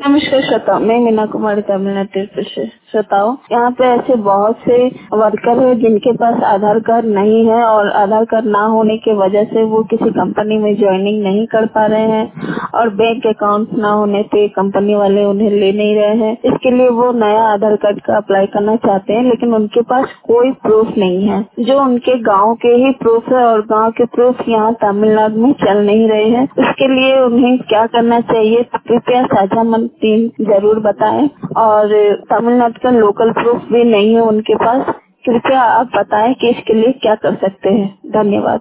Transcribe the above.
नमस्कार श्रोताओ, मैं मीना कुमारी तमिलनाडु से। श्रोताओ, यहाँ पे ऐसे बहुत से वर्कर है जिनके पास आधार कार्ड नहीं है और आधार कार्ड ना होने की वजह से वो किसी कंपनी में ज्वाइनिंग नहीं कर पा रहे हैं और बैंक अकाउंट ना होने पे कंपनी वाले उन्हें ले नहीं रहे हैं। इसके लिए वो नया आधार कार्ड का अप्लाई करना चाहते हैं, लेकिन उनके पास कोई प्रूफ नहीं है। जो उनके गाँव के ही प्रूफ है और गाँव के प्रूफ यहाँ तमिलनाडु में चल नहीं रहे हैं। इसके लिए उन्हें क्या करना चाहिए, कृपया साझा मन टीम जरूर बताएं। और तमिलनाडु का लोकल प्रूफ भी नहीं है उनके पास, कृपया आप बताएं कि इसके लिए क्या कर सकते हैं। धन्यवाद।